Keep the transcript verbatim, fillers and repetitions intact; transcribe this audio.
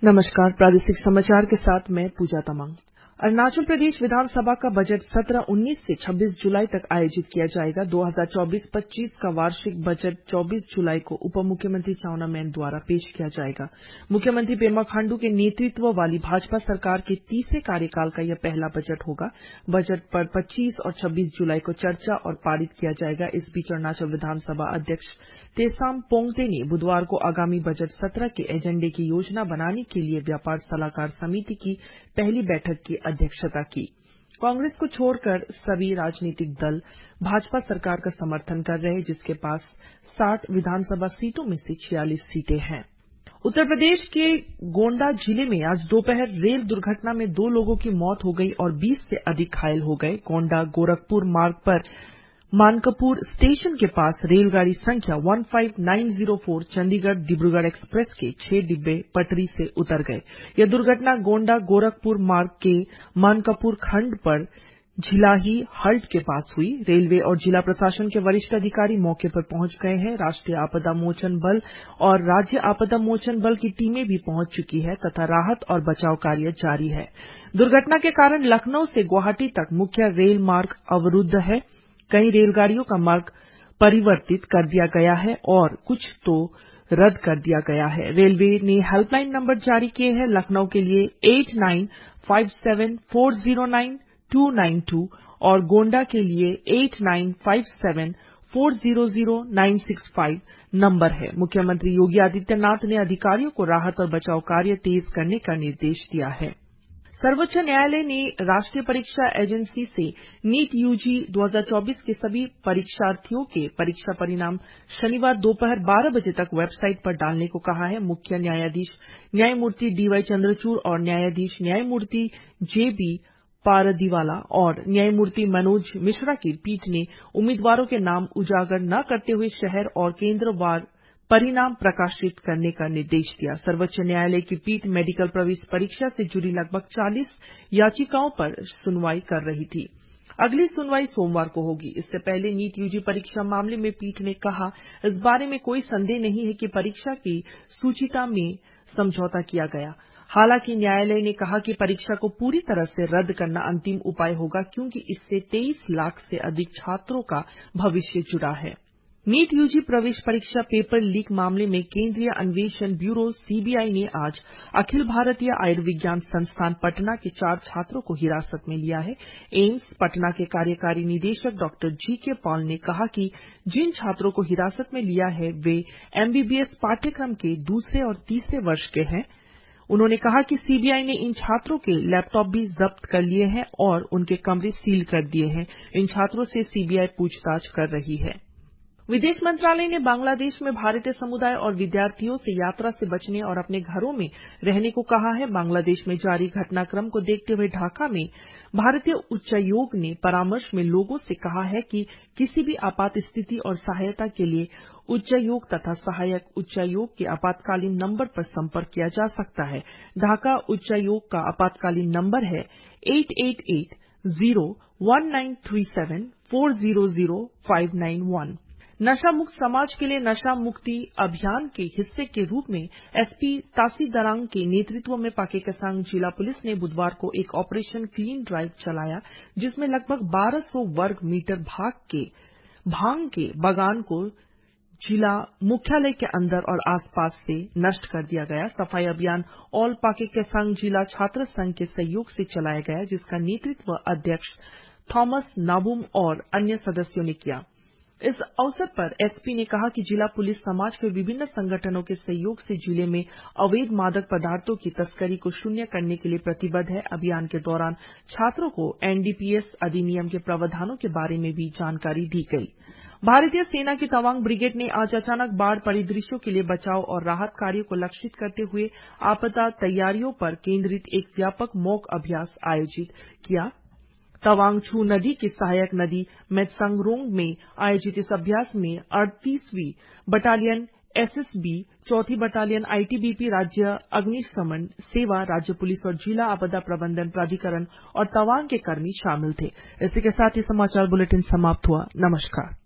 नमस्कार, प्रादेशिक समाचार के साथ मैं पूजा तमंग। अरुणाचल प्रदेश विधानसभा का बजट सत्रह उन्नीस से छब्बीस जुलाई तक आयोजित किया जाएगा। दो हज़ार चौबीस पच्चीस का वार्षिक बजट चौबीस जुलाई को उप मुख्यमंत्री चाउना मैन द्वारा पेश किया जाएगा। मुख्यमंत्री पेमा खांडू के नेतृत्व वाली भाजपा सरकार के तीसरे कार्यकाल का यह पहला बजट होगा। बजट पर पच्चीस और छब्बीस जुलाई को चर्चा और पारित किया जाएगा। इस बीच अरुणाचल विधानसभा अध्यक्ष तेसाम पोंगते ने बुधवार को आगामी बजट सत्र के एजेंडे की योजना बनाने के लिए व्यापार सलाहकार समिति की पहली बैठक की अध्यक्षता की। कांग्रेस को छोड़कर सभी राजनीतिक दल भाजपा सरकार का समर्थन कर रहे हैं, जिसके पास साठ विधानसभा सीटों में से छियालीस सीटें हैं। उत्तर प्रदेश के गोंडा जिले में आज दोपहर रेल दुर्घटना में दो लोगों की मौत हो गई और बीस से अधिक घायल हो गए। गोंडा गोरखपुर मार्ग पर मानकपुर स्टेशन के पास रेलगाड़ी संख्या पंद्रह नौ सौ चार चंडीगढ़ डिब्रूगढ़ एक्सप्रेस के छह डिब्बे पटरी से उतर गए। यह दुर्घटना गोंडा गोरखपुर मार्ग के मानकपुर खंड पर झिलाही हल्ट के पास हुई। रेलवे और जिला प्रशासन के वरिष्ठ अधिकारी मौके पर पहुंच गए हैं। राष्ट्रीय आपदा मोचन बल और राज्य आपदा मोचन बल की टीमें भी पहुंच चुकी है तथा राहत और बचाव कार्य जारी है। दुर्घटना के कारण लखनऊ से गुवाहाटी तक मुख्य रेल मार्ग अवरुद्ध है। कई रेलगाड़ियों का मार्ग परिवर्तित कर दिया गया है और कुछ तो रद्द कर दिया गया है। रेलवे ने हेल्पलाइन नंबर जारी किए हैं। लखनऊ के लिए eight nine five seven four zero nine two nine two और गोंडा के लिए eight nine five seven four zero zero nine six five number है। मुख्यमंत्री योगी आदित्यनाथ ने अधिकारियों को राहत और बचाव कार्य तेज करने का निर्देश दिया है। सर्वोच्च न्यायालय ने राष्ट्रीय परीक्षा एजेंसी से नीट यूजी दो हज़ार चौबीस के सभी परीक्षार्थियों के परीक्षा परिणाम शनिवार दोपहर बारह बजे तक वेबसाइट पर डालने को कहा है। मुख्य न्यायाधीश न्यायमूर्ति डीवाई चंद्रचूड़ और न्यायाधीश न्यायमूर्ति जेबी पारदीवाला और न्यायमूर्ति मनोज मिश्रा की पीठ ने उम्मीदवारों के नाम उजागर न करते हुए शहर और केंद्रवार परिणाम प्रकाशित करने का निर्देश दिया। सर्वोच्च न्यायालय की पीठ मेडिकल प्रवेश परीक्षा से जुड़ी लगभग चालीस याचिकाओं पर सुनवाई कर रही थी। अगली सुनवाई सोमवार को होगी। इससे पहले नीट यूजी परीक्षा मामले में पीठ ने कहा, इस बारे में कोई संदेह नहीं है कि परीक्षा की सूचिता में समझौता किया गया। हालांकि न्यायालय ने कहा कि परीक्षा को पूरी तरह से रद्द करना अंतिम उपाय होगा, क्योंकि इससे तेईस लाख से अधिक छात्रों का भविष्य जुड़ा है। नीट यूजी प्रवेश परीक्षा पेपर लीक मामले में केंद्रीय अन्वेषण ब्यूरो सीबीआई ने आज अखिल भारतीय आयुर्विज्ञान संस्थान पटना के चार छात्रों को हिरासत में लिया है। एम्स पटना के कार्यकारी निदेशक डॉक्टर जी के पॉल ने कहा कि जिन छात्रों को हिरासत में लिया है वे एमबीबीएस पाठ्यक्रम के दूसरे और तीसरे वर्ष के हैं। उन्होंने कहा कि सीबीआई ने इन छात्रों के लैपटॉप भी जब्त कर लिए हैं और उनके कमरे सील कर दिए हैं। इन छात्रों से सीबीआई पूछताछ कर रही है। विदेश मंत्रालय ने बांग्लादेश में भारतीय समुदाय और विद्यार्थियों से यात्रा से बचने और अपने घरों में रहने को कहा है। बांग्लादेश में जारी घटनाक्रम को देखते हुए ढाका में भारतीय उच्चायोग ने परामर्श में लोगों से कहा है कि किसी भी आपात स्थिति और सहायता के लिए उच्चायोग तथा सहायक उच्चायोग के आपातकालीन नंबर पर संपर्क किया जा सकता है। ढाका उच्चायोग का आपातकालीन नंबर है eight eight eight zero one nine three seven four zero zero five nine one. नशा मुक्त समाज के लिए नशा मुक्ति अभियान के हिस्से के रूप में एसपी तासी दरांग के नेतृत्व में पाके केसांग जिला पुलिस ने बुधवार को एक ऑपरेशन क्लीन ड्राइव चलाया, जिसमें लगभग बारह सौ वर्ग मीटर भाग के भांग के बागान को जिला मुख्यालय के अंदर और आसपास से नष्ट कर दिया गया। सफाई अभियान ऑल पाके केसांग जिला छात्र संघ के सहयोग से चलाया गया, जिसका नेतृत्व अध्यक्ष थॉमस नाबुम और अन्य सदस्यों ने किया। इस अवसर पर एसपी ने कहा कि जिला पुलिस समाज के विभिन्न संगठनों के सहयोग से जिले में अवैध मादक पदार्थों की तस्करी को शून्य करने के लिए प्रतिबद्ध है। अभियान के दौरान छात्रों को एनडीपीएस अधिनियम के प्रावधानों के बारे में भी जानकारी दी गई। भारतीय सेना की तवांग ब्रिगेड ने आज अचानक बाढ़ परिदृश्यों के लिए बचाव और राहत कार्यों को लक्षित करते हुए आपदा तैयारियों पर केंद्रित एक व्यापक मॉक अभ्यास आयोजित किया। तवांग छू नदी की सहायक नदी मेत्सांगरोंग में आयोजित इस अभ्यास में अड़तीसवीं बटालियन एसएसबी, चौथी बटालियन आईटीबीपी, राज्य अग्निशमन सेवा, राज्य पुलिस और जिला आपदा प्रबंधन प्राधिकरण और तवांग के कर्मी शामिल थे। इसी के साथ ही समाचार बुलेटिन समाप्त हुआ। नमस्कार।